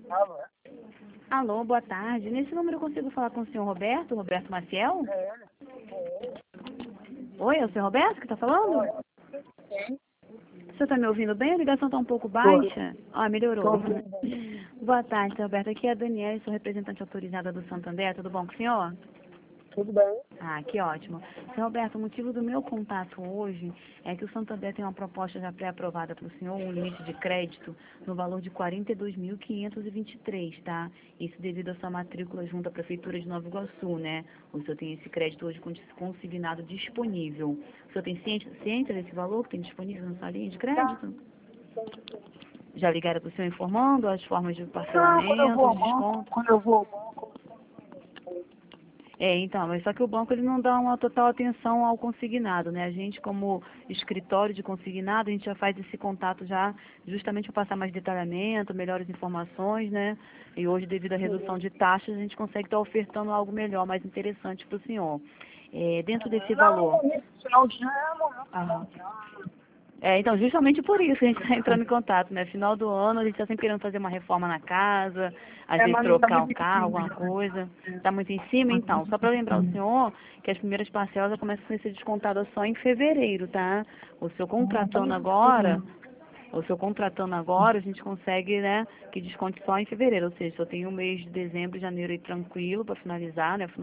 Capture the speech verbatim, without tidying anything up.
Alô? Alô, boa tarde. Nesse número eu consigo falar com o senhor Roberto, Roberto Maciel? É ele? Oi, é o senhor Roberto que está falando? Oi. Quem? O senhor está me ouvindo bem? A ligação está um pouco Tô. baixa. Ah, melhorou. Tô ouvindo bem. Boa tarde, senhor Roberto. Aqui é a Daniela, sou representante autorizada do Santander. Tudo bom com o senhor? Tudo bem? Ah, que ótimo. Senhor Roberto, o motivo do meu contato hoje é que o Santander tem uma proposta já pré-aprovada para o senhor, um limite de crédito no valor de quarenta e dois mil quinhentos e vinte e três, tá? Isso devido à sua matrícula junto à Prefeitura de Nova Iguaçu, né? O senhor tem esse crédito hoje consignado disponível. O senhor tem ciência, ciência desse valor que tem disponível na sua linha de Tá. crédito? Já ligaram para o senhor informando as formas de Não, quando eu vou parcelamento, ao de banco, desconto? quando eu vou ao banco, É, então, mas só que o banco ele não dá uma total atenção ao consignado, né? A gente, como escritório de consignado, a gente já faz esse contato já justamente para passar mais detalhamento, melhores informações, né? E hoje, devido à redução de taxas, a gente consegue estar ofertando algo melhor, mais interessante para o senhor. É, dentro desse não, no valor. momento, final de ano, é momento, final Aham. de ano. É, então, justamente por isso a gente está entrando em contato, né? Final do ano, a gente está sempre querendo fazer uma reforma na casa, às É, vezes mas não tá trocar um muito em carro, cima, alguma né? coisa. É, Está muito em cima, mas então. muito Só para em lembrar o cima. senhor que as primeiras parcelas começam a ser descontadas só em fevereiro, tá? O senhor Não tá contratando muito em agora, cima. o senhor contratando agora, a gente consegue, né, que desconte só em fevereiro. Ou seja, só tem o mês de dezembro e janeiro aí tranquilo para finalizar, né?